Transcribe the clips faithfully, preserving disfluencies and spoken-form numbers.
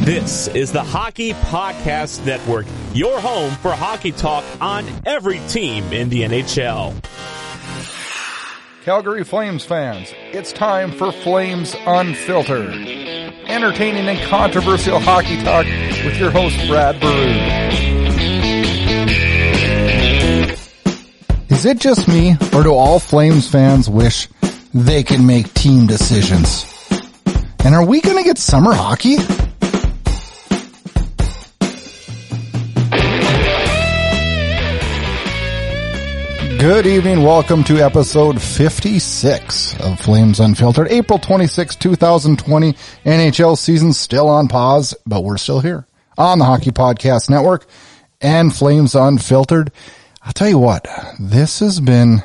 This is the Hockey Podcast Network, your home for hockey talk on every team in the N H L. Calgary Flames fans, it's time for Flames Unfiltered. Entertaining and controversial hockey talk with your host, Brad Baroud. Is it just me, or do all Flames fans wish they can make team decisions? And are we going to get summer hockey? Good evening. Welcome to episode fifty-six of Flames Unfiltered. April twenty-sixth, twenty twenty. N H L season still on pause, but we're still here on the Hockey Podcast Network and Flames Unfiltered. I'll tell you what, this has been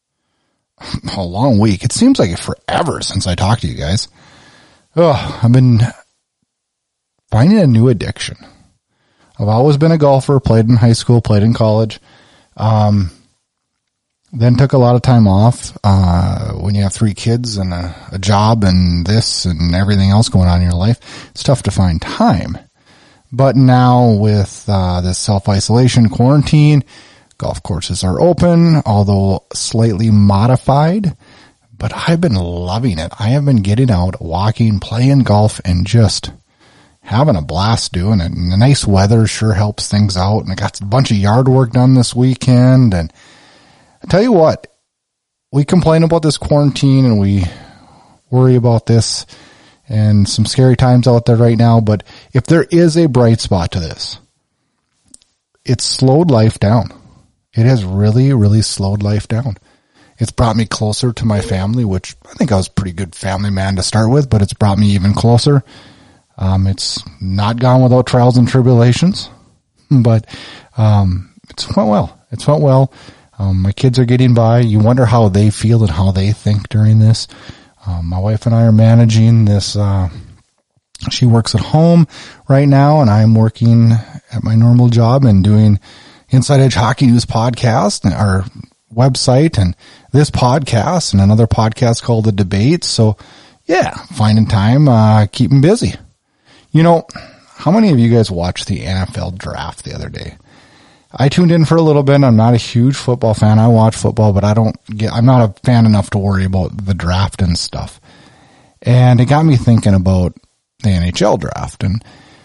a long week. It seems like forever since I talked to you guys. Oh, I've been finding a new addiction. I've always been a golfer, played in high school, played in college. Um, Then took a lot of time off, uh, when you have three kids and a, a job and this and everything else going on in your life. It's tough to find time. But now with, uh, this self-isolation quarantine, golf courses are open, although slightly modified, but I've been loving it. I have been getting out, walking, playing golf, and just having a blast doing it. And the nice weather sure helps things out. And I got a bunch of yard work done this weekend, and I tell you what, we complain about this quarantine and we worry about this and some scary times out there right now, but if there is a bright spot to this, it's slowed life down. It has really, really slowed life down. It's brought me closer to my family, which I think I was a pretty good family man to start with, but it's brought me even closer. Um, it's not gone without trials and tribulations, but um, it's went well. It's went well. Um, my kids are getting by. You wonder how they feel and how they think during this. Um, my wife and I are managing this. Uh, she works at home right now, and I'm working at my normal job and doing Inside Edge Hockey News podcast, our website, and this podcast, and another podcast called The Debates. So, yeah, finding time, uh, keeping busy. You know, how many of you guys watched the N F L draft the other day? I tuned in for a little bit. I'm not a huge football fan. I watch football, but I don't get, I'm not a fan enough to worry about the draft and stuff. And it got me thinking about the N H L draft and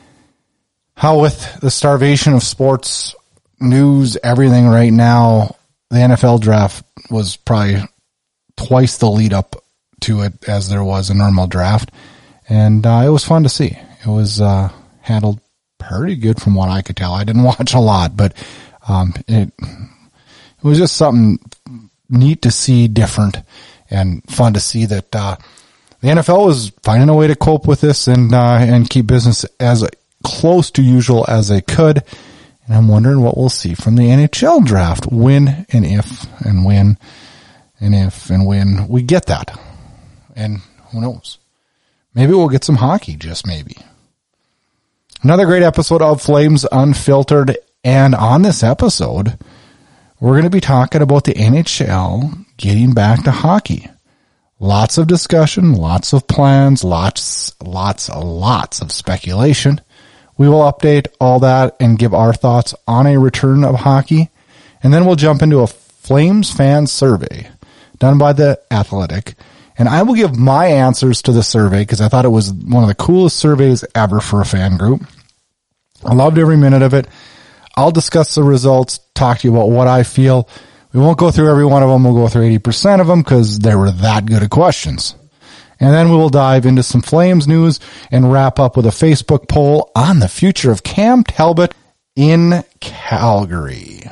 how with the starvation of sports news, everything right now, the N F L draft was probably twice the lead up to it as there was a normal draft. And uh, it was fun to see. It was uh, handled pretty good from what I could tell. I didn't watch a lot, but um, it, it was just something neat to see, different, and fun to see that uh, the N F L was finding a way to cope with this and uh, and keep business as close to usual as they could. And I'm wondering what we'll see from the N H L draft, when and if and when and if and when we get that. And who knows? Maybe we'll get some hockey, just maybe. Another great episode of Flames Unfiltered, and on this episode, we're going to be talking about the N H L getting back to hockey. Lots of discussion, lots of plans, lots, lots, lots of speculation. We will update all that and give our thoughts on a return of hockey, and then we'll jump into a Flames fan survey done by The Athletic. And I will give my answers to the survey because I thought it was one of the coolest surveys ever for a fan group. I loved every minute of it. I'll discuss the results, talk to you about what I feel. We won't go through every one of them. We'll go through eighty percent of them because they were that good of questions. And then we will dive into some Flames news and wrap up with a Facebook poll on the future of Cam Talbot in Calgary.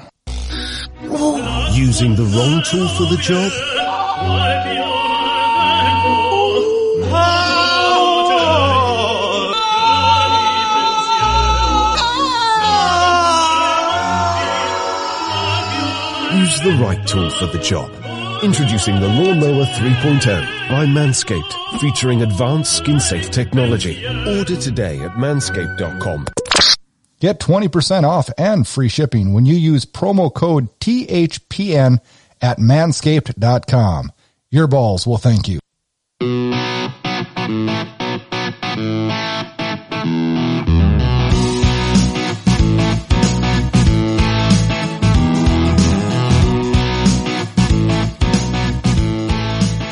Using the wrong tool for the job? Use the right tool for the job. Introducing the Lawnmower three point oh by Manscaped, featuring advanced skin-safe technology. Order today at manscaped dot com. Get twenty percent off and free shipping when you use promo code T H P N at manscaped dot com. Your balls will thank you.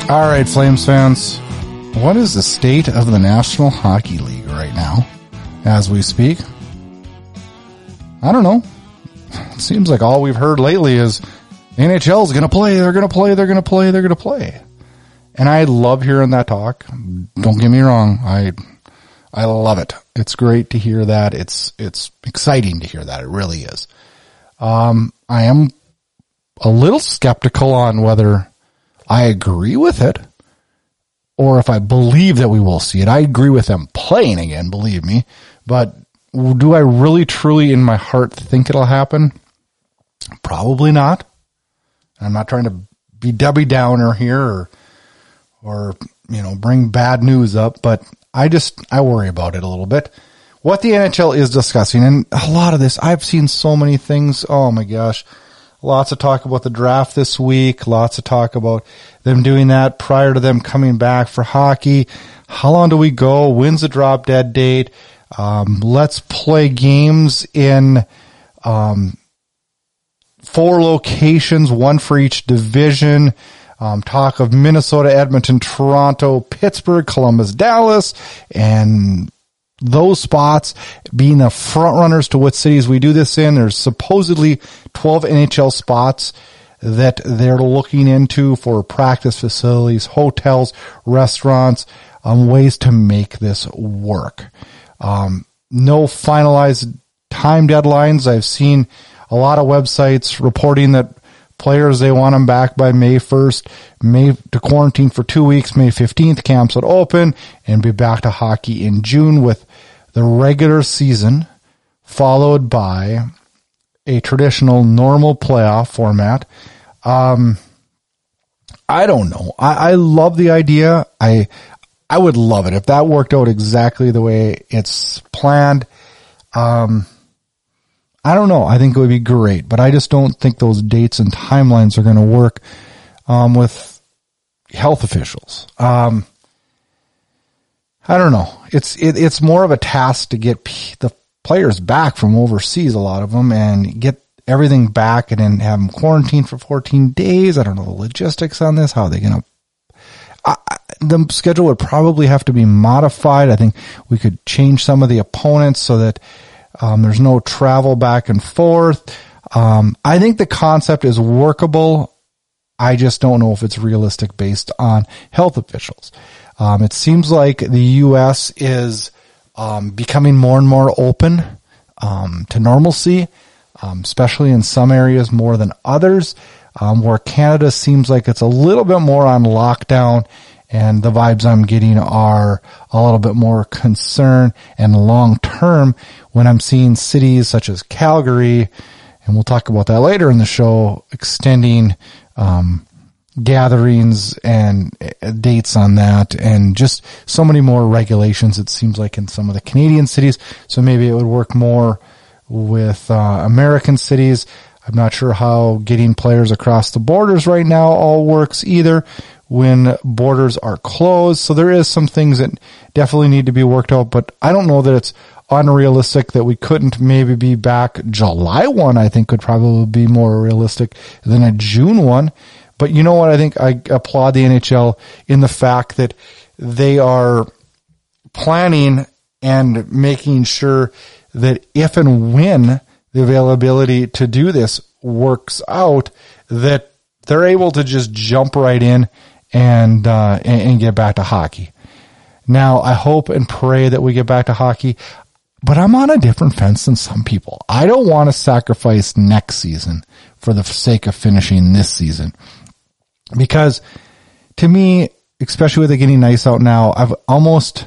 All right, Flames fans, what is the state of the National Hockey League right now as we speak? I don't know. It seems like all we've heard lately is the N H L is going to play, they're going to play, they're going to play, they're going to play. And I love hearing that talk. Don't get me wrong. I I love it. It's great to hear that. It's it's exciting to hear that. It really is. Um, I am a little skeptical on whether I agree with it or if I believe that we will see it. I agree with them playing again, believe me. But do I really, truly in my heart think it'll happen? Probably not. I'm not trying to be Debbie Downer here or, or, you know, bring bad news up, but I just, I worry about it a little bit. What the N H L is discussing, and a lot of this, I've seen so many things. Oh my gosh. Lots of talk about the draft this week. Lots of talk about them doing that prior to them coming back for hockey. How long do we go? When's the drop dead date? Um, let's play games in, um, four locations, one for each division. Um, talk of Minnesota, Edmonton, Toronto, Pittsburgh, Columbus, Dallas, and those spots being the front runners to what cities we do this in. There's supposedly twelve N H L spots that they're looking into for practice facilities, hotels, restaurants, um, ways to make this work. Um, no finalized time deadlines. I've seen a lot of websites reporting that players, they want them back by May first, May to quarantine for two weeks, May fifteenth, camps would open and be back to hockey in June with the regular season followed by a traditional normal playoff format. Um, I don't know. I, I love the idea. I, I would love it if that worked out exactly the way it's planned. Um, I don't know. I think it would be great, but I just don't think those dates and timelines are going to work, um, with health officials. Um, I don't know. It's, it, it's more of a task to get p- the players back from overseas, a lot of them, and get everything back and then have them quarantined for fourteen days. I don't know the logistics on this. How are they going to, the schedule would probably have to be modified. I think we could change some of the opponents so that, um, there's no travel back and forth. Um, I think the concept is workable. I just don't know if it's realistic based on health officials. Um, it seems like the U S is, um, becoming more and more open, um, to normalcy, um, especially in some areas more than others, um, where Canada seems like it's a little bit more on lockdown, and the vibes I'm getting are a little bit more concern and long term when I'm seeing cities such as Calgary, and we'll talk about that later in the show, extending, um, gatherings and dates on that, and just so many more regulations, it seems like, in some of the Canadian cities. So maybe it would work more with uh, American cities. I'm not sure how getting players across the borders right now all works either when borders are closed. So there is some things that definitely need to be worked out, but I don't know that it's unrealistic that we couldn't maybe be back July first. I think could probably be more realistic than a June first. But you know what? I think I applaud the N H L in the fact that they are planning and making sure that if and when the availability to do this works out, that they're able to just jump right in and, uh, and, and get back to hockey. Now, I hope and pray that we get back to hockey, but I'm on a different fence than some people. I don't want to sacrifice next season for the sake of finishing this season. Because to me, especially with it getting nice out now, I've almost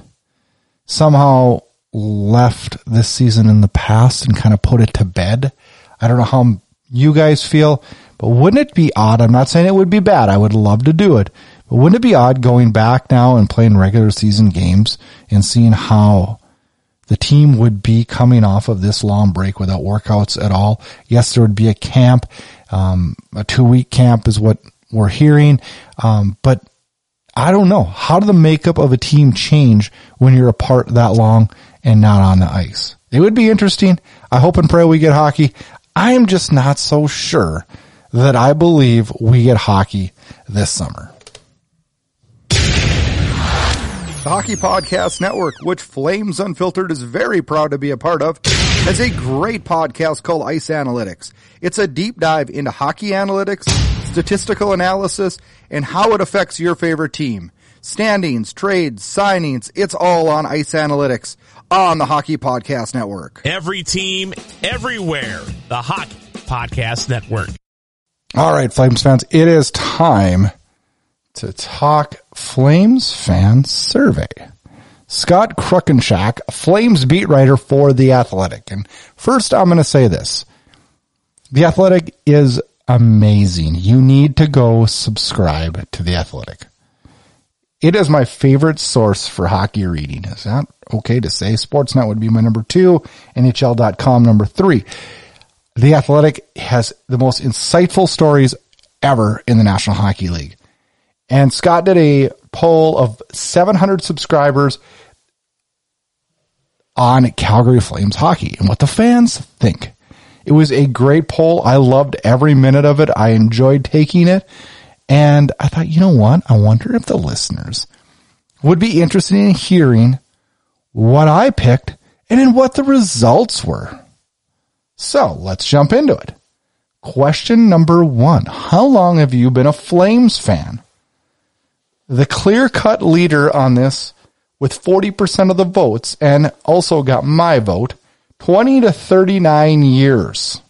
somehow left this season in the past and kind of put it to bed. I don't know how you guys feel, but wouldn't it be odd? I'm not saying it would be bad. I would love to do it, but wouldn't it be odd going back now and playing regular season games and seeing how the team would be coming off of this long break without workouts at all? Yes, there would be a camp. Um, a two week camp is what we're hearing. Um, but I don't know. How did the makeup of a team change when you're apart that long and not on the ice? It would be interesting. I hope and pray we get hockey. I am just not so sure that I believe we get hockey this summer. The Hockey Podcast Network, which Flames Unfiltered is very proud to be a part of, has a great podcast called Ice Analytics. It's a deep dive into hockey analytics, statistical analysis, and how it affects your favorite team. Standings, trades, signings, it's all on Ice Analytics on the Hockey Podcast Network. Every team, everywhere. The Hockey Podcast Network. All right, Flames fans, it is time to talk Flames fan survey. Scott Kruckenshack, Flames beat writer for The Athletic. And first, I'm going to say this. The Athletic is amazing. You need to go subscribe to The Athletic. It is my favorite source for hockey reading. Is that okay to say? Sportsnet would be my number two, N H L dot com number three. The Athletic has the most insightful stories ever in the National Hockey League. And Scott did a poll of seven hundred subscribers on Calgary Flames hockey and what the fans think. It was a great poll. I loved every minute of it. I enjoyed taking it. And I thought, you know what? I wonder if the listeners would be interested in hearing what I picked and in what the results were. So let's jump into it. Question number one. How long have you been a Flames fan? The clear-cut leader on this with forty percent of the votes and also got my vote, twenty to thirty-nine years.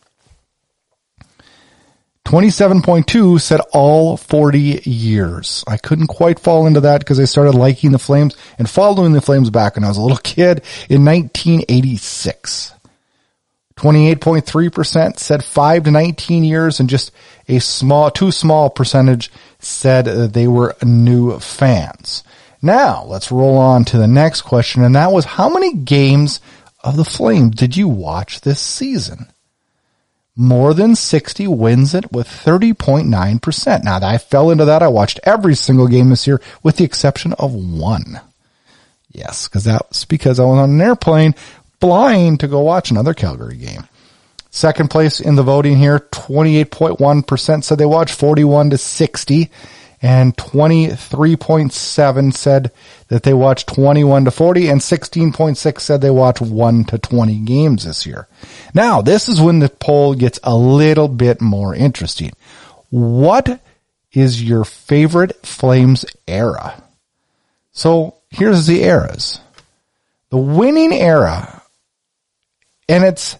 twenty-seven point two said all forty years. I couldn't quite fall into that because I started liking the Flames and following the Flames back when I was a little kid in nineteen eighty-six. twenty-eight point three percent said five to nineteen years, and just a small, too small percentage said they were new fans. Now, let's roll on to the next question, and that was, how many games of the Flames did you watch this season? More than sixty wins it with thirty point nine percent. Now, I fell into that. I watched every single game this year with the exception of one. Yes, because that's because I was on an airplane flying to go watch another Calgary game. Second place in the voting here, twenty-eight point one percent said they watched forty-one to sixty, and twenty-three point seven said that they watched twenty-one to forty, and sixteen point six said they watched one to twenty games this year. Now, this is when the poll gets a little bit more interesting. What is your favorite Flames era? So here's the eras. The winning era, and it's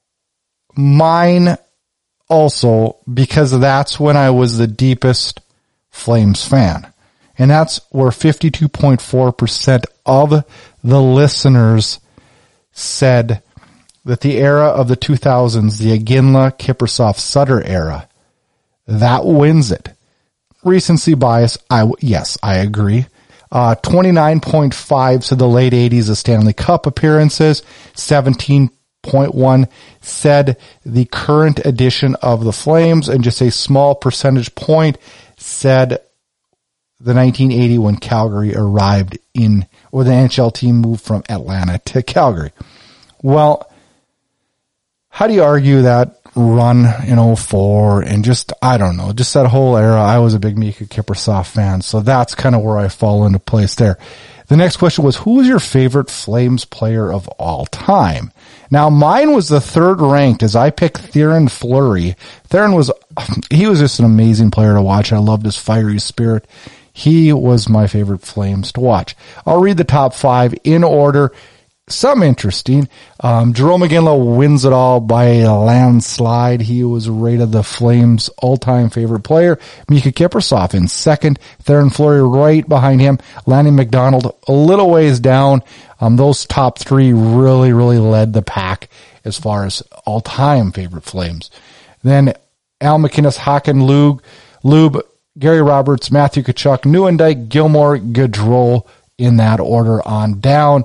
mine also because that's when I was the deepest Flames fan. And that's where fifty-two point four percent of the listeners said that the era of the two thousands, the Iginla, Kiprusoff, Sutter era, that wins it. Recency bias, I, yes, I agree. Uh, twenty-nine point five said the late eighties, the Stanley Cup appearances. seventeen point one said the current edition of the Flames, and just a small percentage point said the nineteen eighty when Calgary arrived in, or the N H L team moved from Atlanta to Calgary. Well, how do you argue that run in oh four and just, I don't know, just that whole era? I was a big Mika Kiprusoff fan, so that's kind of where I fall into place there. The next question was, who is your favorite Flames player of all time? Now, mine was the third ranked as I picked Theoren Fleury. Theoren was, he was just an amazing player to watch. I loved his fiery spirit. He was my favorite Flames to watch. I'll read the top five in order. Some interesting. Um, Jarome Iginla wins it all by a landslide. He was rated the Flames' all-time favorite player. Mika Kiprusoff in second. Theoren Fleury right behind him. Lanny McDonald a little ways down. Um, those top three really, really led the pack as far as all-time favorite Flames. Then Al MacInnis, Hakan Lube, Lube, Gary Roberts, Matthew Tkachuk, Nieuwendyk, Gilmore, Gaudreau in that order on down.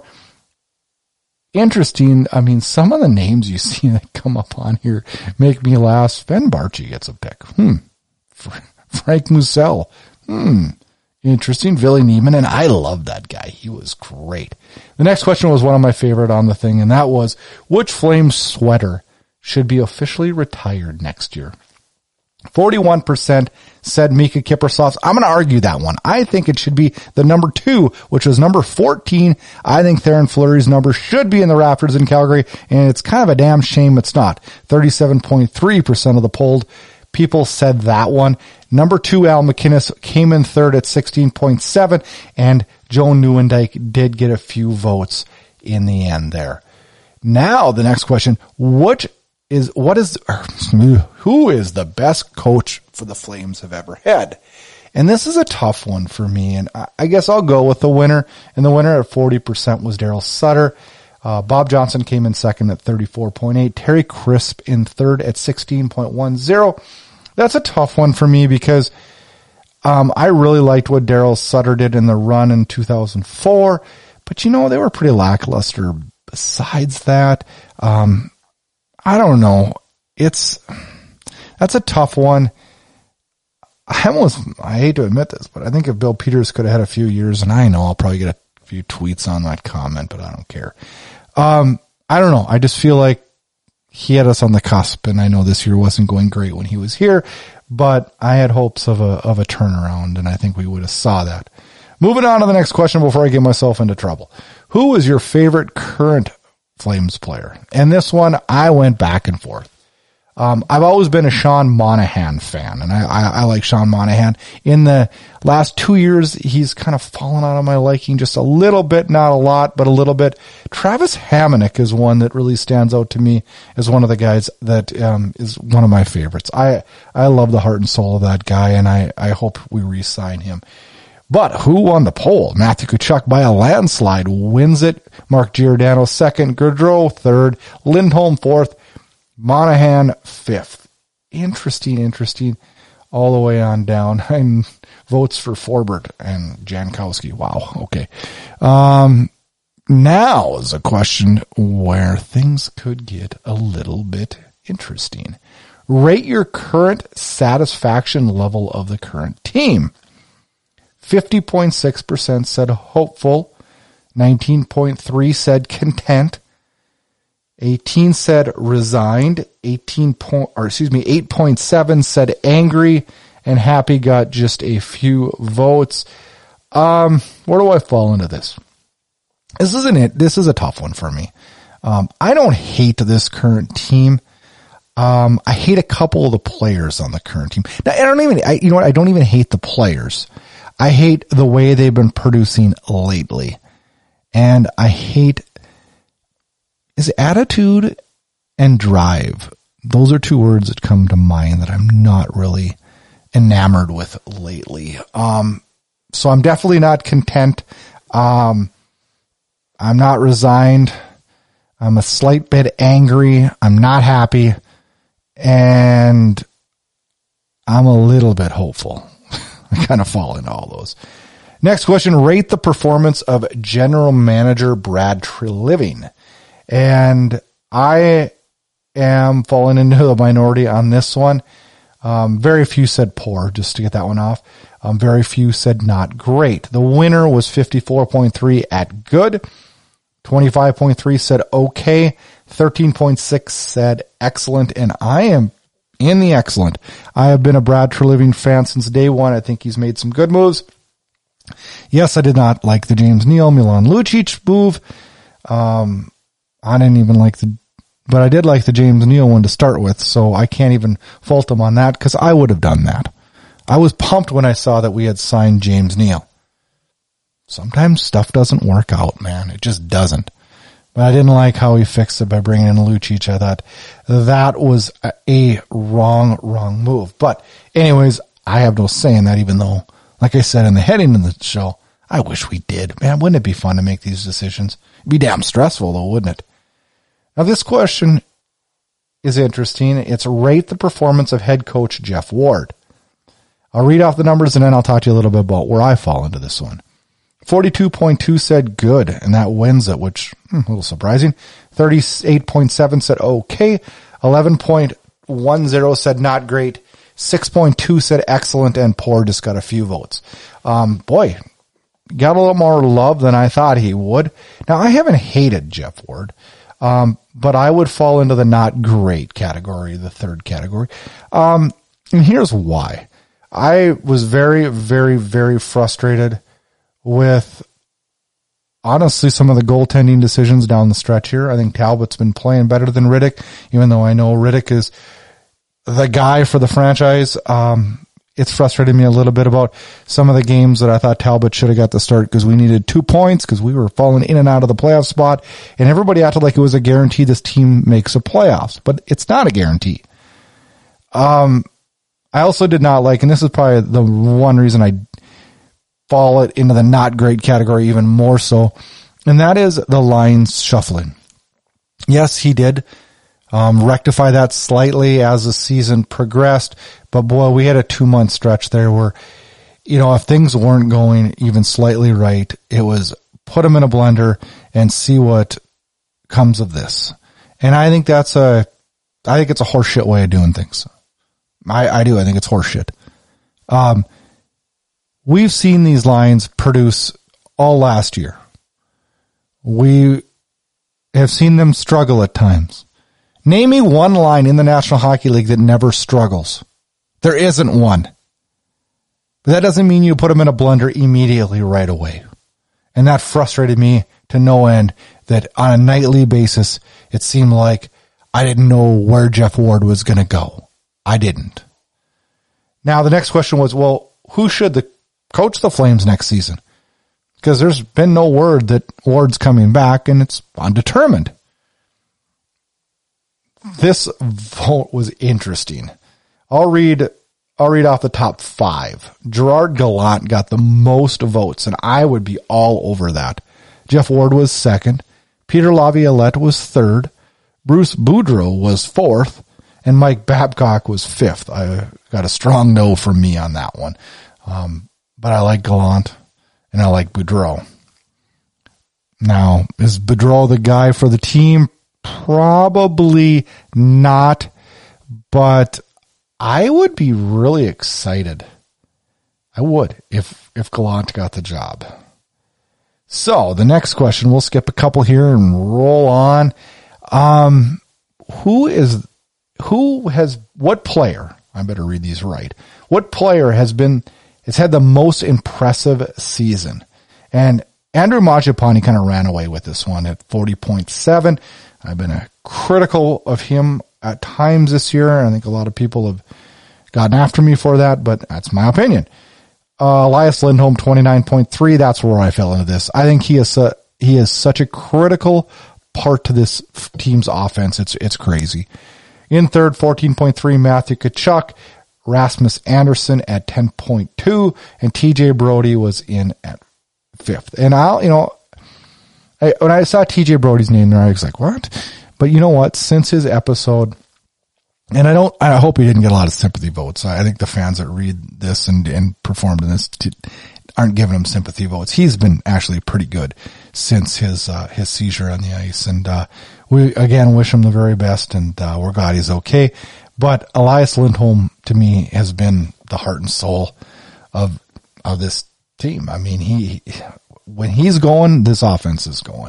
Interesting. I mean, some of the names you see that come up on here make me laugh. Sven Barchi gets a pick. Hmm. Frank Musel. Hmm. Interesting. Ville Niemann. And I love that guy. He was great. The next question was one of my favorite on the thing, and that was, which Flames sweater should be officially retired next year? forty-one percent said Mika Kiprusoff. I'm going to argue that one. I think it should be the number two, which was number fourteen. I think Theoren Fleury's number should be in the Raptors in Calgary, and it's kind of a damn shame it's not. thirty-seven point three percent of the polled people said that one. Number two, Al McInnes, came in third at sixteen point seven, and Joe Nieuwendyk did get a few votes in the end there. Now, the next question, what is, what is, who is the best coach for the Flames have ever had? And this is a tough one for me, and I guess I'll go with the winner, and the winner at forty percent was Daryl Sutter. Uh, Bob Johnson came in second at thirty-four point eight, Terry Crisp in third at sixteen point one zero. That's a tough one for me because um, I really liked what Daryl Sutter did in the run in two thousand four, but you know, they were pretty lackluster besides that. Um, I don't know. It's, that's a tough one. I almost, I hate to admit this, but I think if Bill Peters could have had a few years, and I know I'll probably get a few tweets on that comment, but I don't care. Um, I don't know. I just feel like he had us on the cusp, and I know this year wasn't going great when he was here, but I had hopes of a, of a turnaround, and I think we would have saw that. Moving on to the next question before I get myself into trouble. Who is your favorite current Flames player? And this one, I went back and forth. Um, I've always been a Sean Monahan fan, and I, I, I like Sean Monahan. In the last two years, he's kind of fallen out of my liking just a little bit, not a lot, but a little bit. Travis Hamonic is one that really stands out to me as one of the guys that um, is one of my favorites. I I love the heart and soul of that guy, and I, I hope we re-sign him. But who won the poll? Matthew Tkachuk by a landslide wins it. Mark Giordano second, Gaudreau third, Lindholm fourth, Monahan fifth. Interesting, interesting. All the way on down. And votes for Forbert and Jankowski. Wow. Okay. Um, now is a question where things could get a little bit interesting. Rate your current satisfaction level of the current team. fifty point six percent said hopeful. nineteen point three said content. eighteen said resigned. eighteen point, or excuse me, eight point seven said angry, and happy got just a few votes. Um, where do I fall into this? This isn't it. This is a tough one for me. Um, I don't hate this current team. Um, I hate a couple of the players on the current team. Now, I don't even, I, you know what? I don't even hate the players. I hate the way they've been producing lately. And I hate is attitude and drive. Those are two words that come to mind that I'm not really enamored with lately. Um, so I'm definitely not content. Um, I'm not resigned. I'm a slight bit angry. I'm not happy. And I'm a little bit hopeful. I kind of fall into all those. Next question, rate the performance of General Manager Brad Treliving. And I am falling into the minority on this one. Um, very few said poor, just to get that one off. Um, very few said not great. The winner was fifty-four point three at good. twenty-five point three said okay. thirteen point six said excellent. And I am in the excellent. I have been a Brad Treliving fan since day one. I think he's made some good moves. Yes, I did not like the James Neal, Milan Lucic move. Um, I didn't even like the, but I did like the James Neal one to start with, so I can't even fault him on that because I would have done that. I was pumped when I saw that we had signed James Neal. Sometimes stuff doesn't work out, man. It just doesn't. But I didn't like how he fixed it by bringing in Lucic. I thought that was a, a wrong, wrong move. But anyways, I have no say in that, even though, like I said in the heading of the show, I wish we did. Man, wouldn't it be fun to make these decisions? It'd be damn stressful though, wouldn't it? Now this question is interesting. It's rate the performance of head coach Jeff Ward. I'll read off the numbers and then I'll talk to you a little bit about where I fall into this one. forty-two point two said good, and that wins it, which hmm, a little surprising. thirty-eight point seven said okay. eleven point one zero said not great. six point two said excellent, and poor just got a few votes. Um, boy, got a little more love than I thought he would. Now, I haven't hated Jeff Ward, um, but I would fall into the not great category, the third category. Um, And here's why. I was very, very, very frustrated with, honestly, some of the goaltending decisions down the stretch here. I think Talbot's been playing better than Riddick, even though I know Riddick is the guy for the franchise. Um, it's frustrated me a little bit about some of the games that I thought Talbot should have got the start because we needed two points because we were falling in and out of the playoff spot, and everybody acted like it was a guarantee this team makes a playoffs, but it's not a guarantee. Um, I also did not like, and this is probably the one reason I fall it into the not great category even more so, and that is the lines shuffling. Yes, he did um, rectify that slightly as the season progressed, but boy, we had a two-month stretch there where, you know, if things weren't going even slightly right, it was put them in a blender and see what comes of this. And I think that's a, I think it's a horseshit way of doing things. I, I do. I think it's horseshit. Um, we've seen these lines produce all last year. We have seen them struggle at times. Name me one line in the National Hockey League that never struggles. There isn't one. But that doesn't mean you put them in a blender immediately right away. And that frustrated me to no end, that on a nightly basis, it seemed like I didn't know where Jeff Ward was going to go. I didn't. Now, the next question was, well, who should the coach the Flames next season? Because there's been no word that Ward's coming back, and it's undetermined. This vote was interesting. I'll read, I'll read off the top five. Gerard Gallant got the most votes, and I would be all over that. Jeff Ward was second. Peter Laviolette was third. Bruce Boudreau was fourth. And Mike Babcock was fifth. I got a strong no from me on that one. Um, but I like Gallant and I like Boudreau. Now, is Boudreau the guy for the team? Probably not, but I would be really excited. I would if, if Gallant got the job. So the next question, we'll skip a couple here and roll on. Um, who is, Who has, what player, I better read these right, what player has been, has had the most impressive season? And Andrew Mangiapane kind of ran away with this one at forty point seven. I've been a critical of him at times this year. I think a lot of people have gotten after me for that, but that's my opinion. Uh, Elias Lindholm, twenty-nine point three. That's where I fell into this. I think he is, a, he is such a critical part to this team's offense. It's, it's crazy. In third, fourteen point three, Matthew Tkachuk, Rasmus Anderson at ten point two, and T J Brody was in at fifth. And I'll, you know, I, when I saw T J Brody's name there, I was like, what? But you know what? Since his episode, and I don't, I hope he didn't get a lot of sympathy votes. I think the fans that read this and, and performed in this t- aren't giving him sympathy votes. He's been actually pretty good since his, uh, his seizure on the ice. And, uh, we again wish him the very best, and, uh, we're glad he's okay. But Elias Lindholm to me has been the heart and soul of, of this team. I mean, he, when he's going, this offense is going.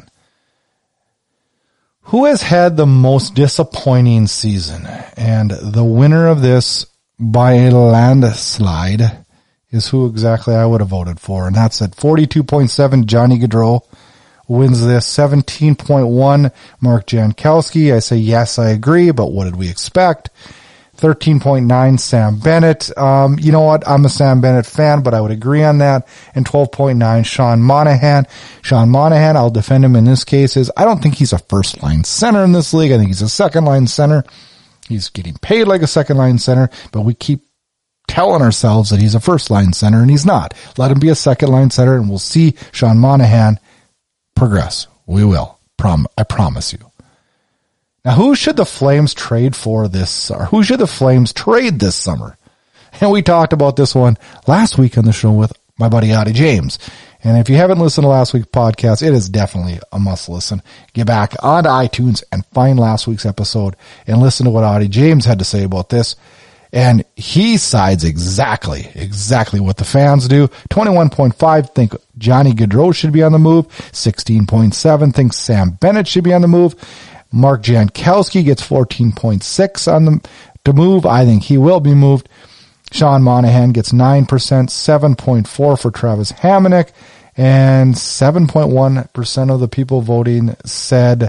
Who has had the most disappointing season? And the winner of this by a landslide is who exactly I would have voted for. And that's at forty-two point seven, Johnny Gaudreau wins this. seventeen point one, Mark Jankowski. I say, yes, I agree, but what did we expect? thirteen point nine, Sam Bennett. Um, you know what? I'm a Sam Bennett fan, but I would agree on that. And twelve point nine, Sean Monahan. Sean Monahan, I'll defend him in this case, is I don't think he's a first-line center in this league. I think he's a second-line center. He's getting paid like a second-line center, but we keep telling ourselves that he's a first-line center, and he's not. Let him be a second-line center, and we'll see Sean Monahan progress. We will. Prom- I promise you. Now, who should the Flames trade for this, or who should the Flames trade this summer? And we talked about this one last week on the show with my buddy Audie James. And if you haven't listened to last week's podcast, it is definitely a must listen. Get back onto iTunes and find last week's episode and listen to what Audie James had to say about this. And he sides exactly, exactly what the fans do. twenty-one point five think Johnny Gaudreau should be on the move. sixteen point seven thinks Sam Bennett should be on the move. Mark Jankowski gets fourteen point six on the to move. I think he will be moved. Sean Monahan gets nine percent, seven point four for Travis Hamonic, and seven point one percent of the people voting said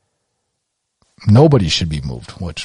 nobody should be moved, which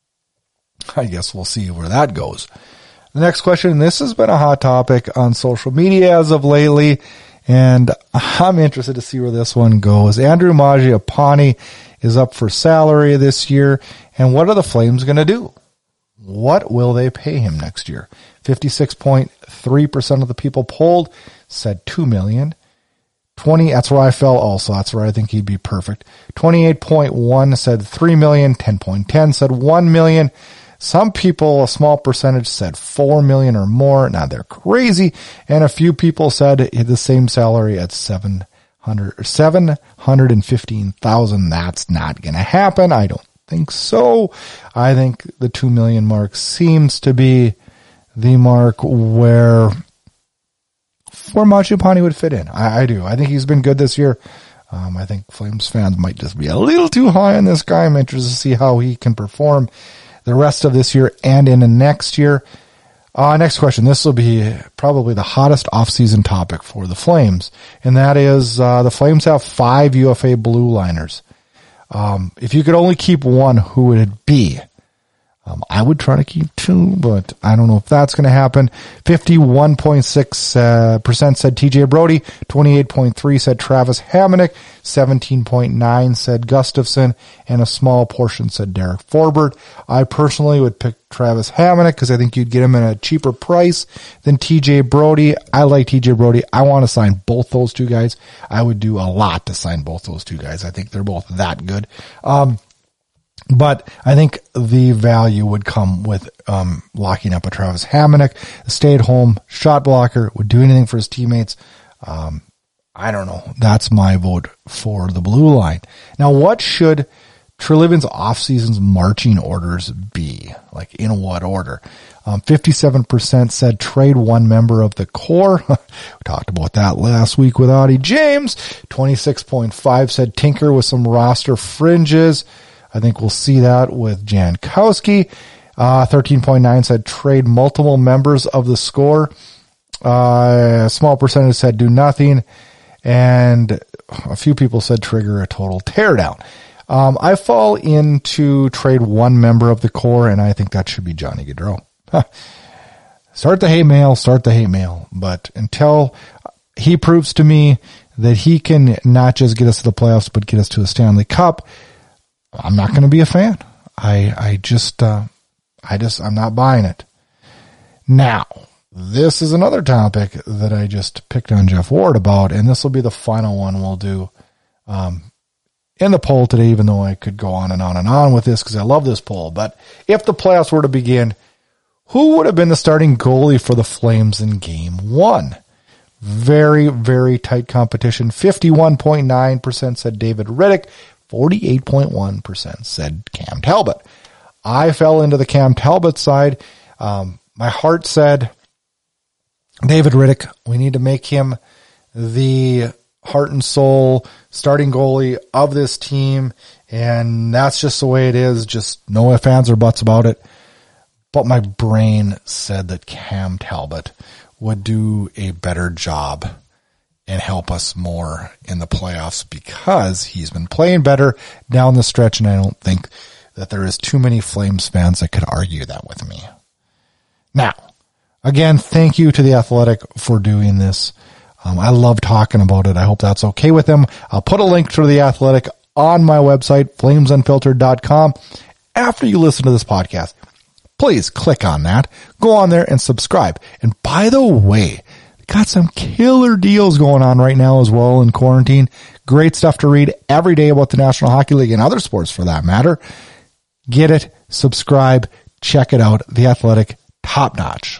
I guess we'll see where that goes. The next question, this has been a hot topic on social media as of lately, and I'm interested to see where this one goes. Andrew Mangiapane is up for salary this year, and what are the Flames going to do? What will they pay him next year? fifty-six point three percent of the people polled said two million dollars. twenty, that's where I fell also. That's where I think he'd be perfect. twenty-eight point one said three million dollars. ten point one zero said one million dollars. Some people, a small percentage, said four million dollars or more. Now they're crazy. And a few people said the same salary at seven hundred, seven hundred fifteen thousand dollars. That's not going to happen. I don't think so. I think the two million mark seems to be the mark where where Mangiapane would fit in. I, I do. I think he's been good this year. Um, I think Flames fans might just be a little too high on this guy. I'm interested to see how he can perform the rest of this year and in the next year. Uh, next question. This will be probably the hottest offseason topic for the Flames, and that is uh, the Flames have five U F A blue liners. Um, if you could only keep one, who would it be? Um, I would try to keep two, but I don't know if that's going to happen. fifty-one point six uh, percent said T J Brodie. twenty-eight point three said Travis Hamonic. seventeen point nine said Gustafsson. And a small portion said Derek Forbort. I personally would pick Travis Hamonic because I think you'd get him at a cheaper price than T J Brodie. I like T J Brodie. I want to sign both those two guys. I would do a lot to sign both those two guys. I think they're both that good. Um, But I think the value would come with um, locking up a Travis Hamonic, a stay-at-home shot blocker, would do anything for his teammates. Um, I don't know. That's my vote for the blue line. Now, what should Treliving's off-season's marching orders be? Like, in what order? Um, fifty-seven percent said trade one member of the core. We talked about that last week with Audie James. twenty-six point five said tinker with some roster fringes. I think we'll see that with Jankowski. Uh, thirteen point nine said trade multiple members of the score. Uh, a small percentage said do nothing. And a few people said trigger a total teardown. Um, I fall into trade one member of the core, and I think that should be Johnny Gaudreau. Start the hate mail, start the hate mail. But until he proves to me that he can not just get us to the playoffs, but get us to a Stanley Cup, I'm not going to be a fan. I, I just, uh, I just, I'm not buying it. Now, this is another topic that I just picked on Jeff Ward about, and this will be the final one we'll do, um, in the poll today, even though I could go on and on and on with this because I love this poll. But if the playoffs were to begin, who would have been the starting goalie for the Flames in game one? Very, very tight competition. fifty-one point nine percent said David Rittich. forty-eight point one percent said Cam Talbot. I fell into the Cam Talbot side. Um, my heart said David Rittich. We need to make him the heart and soul starting goalie of this team. And that's just the way it is. Just no ifs, ands, or buts about it. But my brain said that Cam Talbot would do a better job and help us more in the playoffs because he's been playing better down the stretch, and I don't think that there is too many Flames fans that could argue that with me. Now, again, thank you to The Athletic for doing this. Um, I love talking about it. I hope that's okay with them. I'll put a link to The Athletic on my website, flames unfiltered dot com. After you listen to this podcast, please click on that. Go on there and subscribe. And by the way, got some killer deals going on right now as well in quarantine. Great stuff to read every day about the National Hockey League and other sports for that matter. Get it, subscribe, check it out. The Athletic, top notch.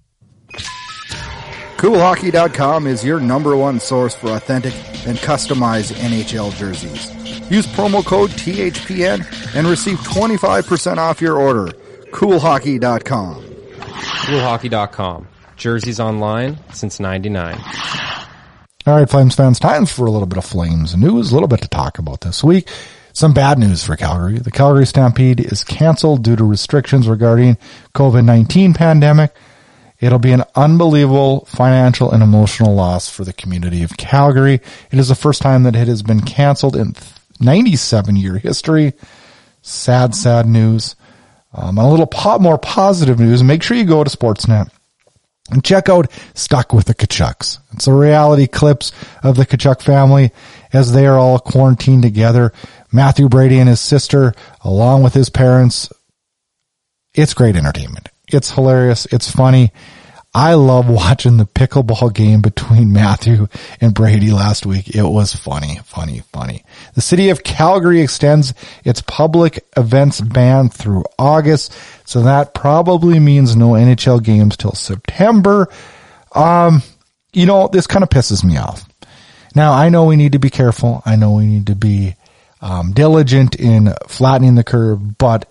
cool hockey dot com is your number one source for authentic and customized N H L jerseys. Use promo code T H P N and receive twenty-five percent off your order. cool hockey dot com. cool hockey dot com. Jerseys online since ninety-nine. All right, Flames fans, time for a little bit of Flames news, a little bit to talk about this week. Some bad news for Calgary. The Calgary Stampede is canceled due to restrictions regarding COVID nineteen pandemic. It'll be an unbelievable financial and emotional loss for the community of Calgary. It is the first time that it has been canceled in ninety-seven year history. Sad, sad news. Um, and a little po- more positive news. Make sure you go to Sportsnet and check out Stuck with the Tkachuks. It's a reality clips of the Tkachuk family as they are all quarantined together. Matthew Brady and his sister, along with his parents. It's great entertainment. It's hilarious. It's funny. I love watching the pickleball game between Matthew and Brady last week. It was funny, funny, funny. The city of Calgary extends its public events ban through August, so that probably means no N H L games till September. Um, you know, this kind of pisses me off. Now, I know we need to be careful. I know we need to be um, diligent in flattening the curve, but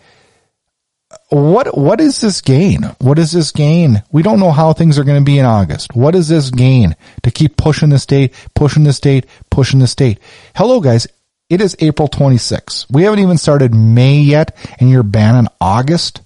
What, what is this gain? What is this gain? We don't know how things are going to be in August. What is this gain to keep pushing the state, pushing the state, pushing the state? Hello guys. It is April twenty-sixth. We haven't even started May yet and you're banning August.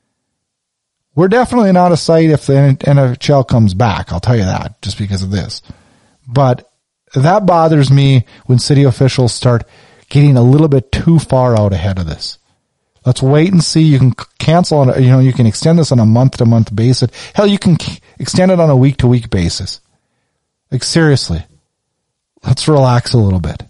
We're definitely not a site if the N H L comes back. I'll tell you that just because of this. But that bothers me when city officials start getting a little bit too far out ahead of this. Let's wait and see. You can cancel on, you know, you can extend this on a month to month basis. Hell, you can extend it on a week to week basis. Like seriously, let's relax a little bit.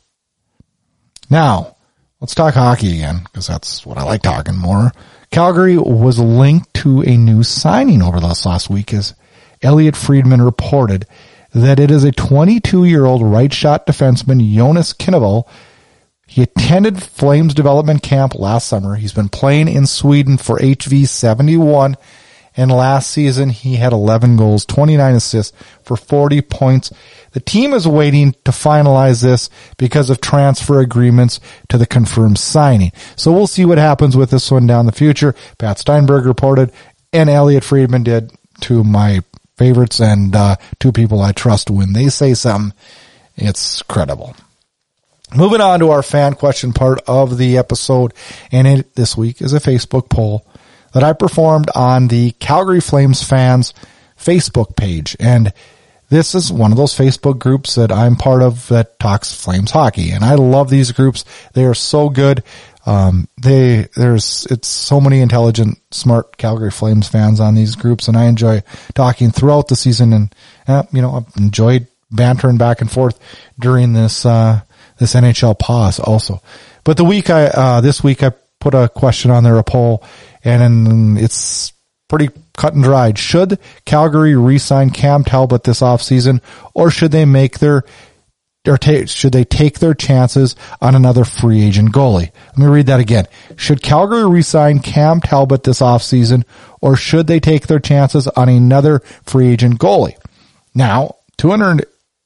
Now, let's talk hockey again, because that's what I like talking more. Calgary was linked to a new signing over this last week as Elliot Friedman reported that it is a twenty-two year old right shot defenseman, Jonas Kinnevall. He attended Flames development camp last summer. He's been playing in Sweden for H V seventy-one, and last season he had eleven goals, twenty-nine assists for forty points. The team is waiting to finalize this because of transfer agreements to the confirmed signing. So we'll see what happens with this one down the future. Pat Steinberg reported, and Elliot Friedman did, two of my favorites and uh, two people I trust when they say something. It's credible. Moving on to our fan question part of the episode, and it this week is a Facebook poll that I performed on the Calgary Flames fans Facebook page. And this is one of those Facebook groups that I'm part of that talks Flames hockey. And I love these groups. They are so good. Um, they, there's, it's so many intelligent, smart Calgary Flames fans on these groups. And I enjoy talking throughout the season, and, uh, you know, I've enjoyed bantering back and forth during this, uh, this N H L pause also. But the week I, uh, this week I put a question on there, a poll, and it's pretty cut and dried. Should Calgary re-sign Cam Talbot this offseason, or should they make their, or take, should they take their chances on another free agent goalie? Let me read that again. Should Calgary re-sign Cam Talbot this offseason, or should they take their chances on another free agent goalie? Now, two hundred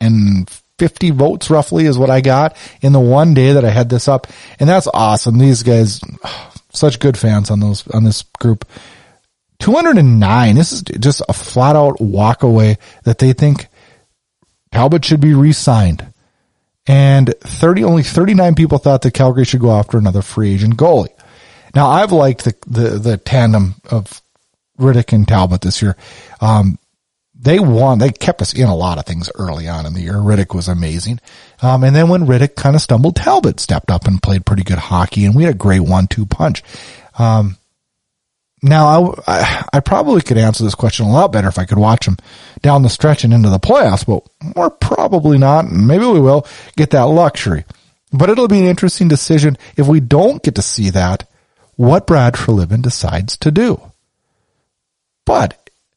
fifty votes roughly is what I got in the one day that I had this up. And that's awesome. These guys, such good fans on those, on this group. two hundred nine. This is just a flat out walk away that they think Talbot should be re-signed. And thirty, only thirty-nine people thought that Calgary should go after another free agent goalie. Now I've liked the, the, the tandem of Riddick and Talbot this year. Um, They won. They kept us in a lot of things early on in the year. Riddick was amazing. Um, and then when Riddick kind of stumbled, Talbot stepped up and played pretty good hockey, and we had a great one two punch. Um, now I, I, I probably could answer this question a lot better if I could watch them down the stretch and into the playoffs, but we're probably not. And maybe we will get that luxury, but it'll be an interesting decision if we don't get to see that, what Brad Treliving decides to do. But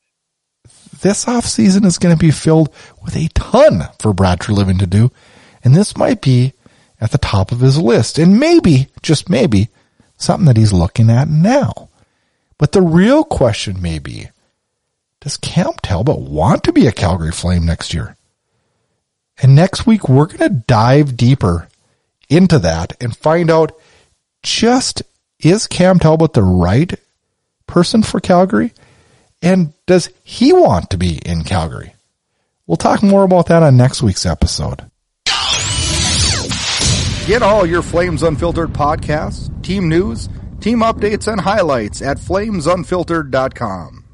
this offseason is going to be filled with a ton for Brad Treliving to do, and this might be at the top of his list, and maybe, just maybe, something that he's looking at now. But the real question may be, does Cam Talbot want to be a Calgary Flame next year? And next week, we're going to dive deeper into that and find out, just, is Cam Talbot the right person for Calgary? And does he want to be in Calgary? We'll talk more about that on next week's episode. Get all your Flames Unfiltered podcasts, team news, team updates, and highlights at flames unfiltered dot com.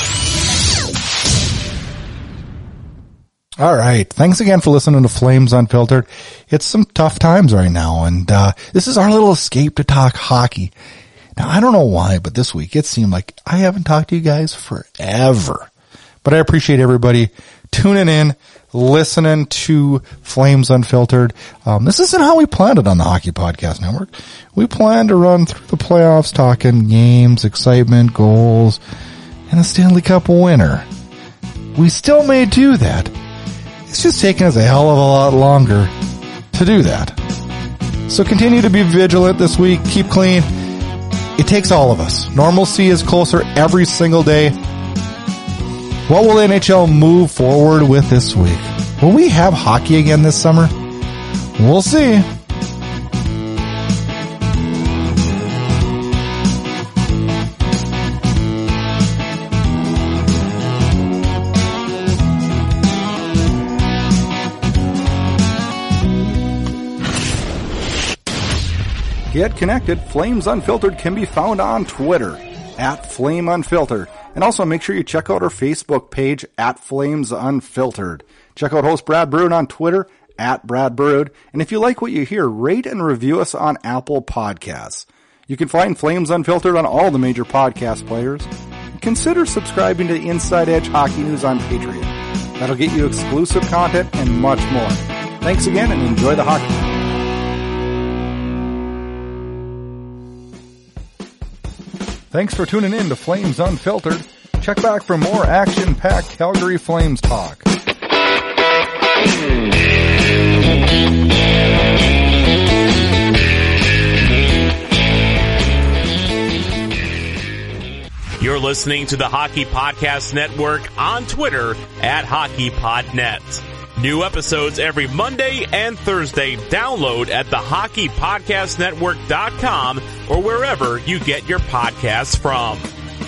All right. Thanks again for listening to Flames Unfiltered. It's some tough times right now, and uh this is our little escape to talk hockey. Now, I don't know why, but this week it seemed like I haven't talked to you guys forever. But I appreciate everybody tuning in, listening to Flames Unfiltered. Um, this isn't how we planned it on the Hockey Podcast Network. We planned to run through the playoffs, talking games, excitement, goals, and a Stanley Cup winner. We still may do that. It's just taking us a hell of a lot longer to do that. So continue to be vigilant this week. Keep clean. It takes all of us. Normalcy is closer every single day. What will N H L move forward with this week? Will we have hockey again this summer? We'll see. Get connected. Flames Unfiltered can be found on Twitter at Flame Unfiltered. And also make sure you check out our Facebook page at Flames Unfiltered. Check out host Brad Brood on Twitter at Brad Brood. And if you like what you hear, rate and review us on Apple Podcasts. You can find Flames Unfiltered on all the major podcast players. Consider subscribing to the Inside Edge Hockey News on Patreon. That'll get you exclusive content and much more. Thanks again and enjoy the hockey. Thanks for tuning in to Flames Unfiltered. Check back for more action-packed Calgary Flames talk. You're listening to the Hockey Podcast Network on Twitter at HockeyPodNet. New episodes every Monday and Thursday. Download at the hockey podcast network dot com or wherever you get your podcasts from.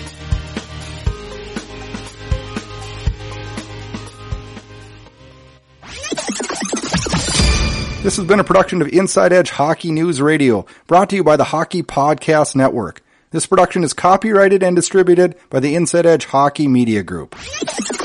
This has been a production of Inside Edge Hockey News Radio, brought to you by the Hockey Podcast Network. This production is copyrighted and distributed by the Inside Edge Hockey Media Group.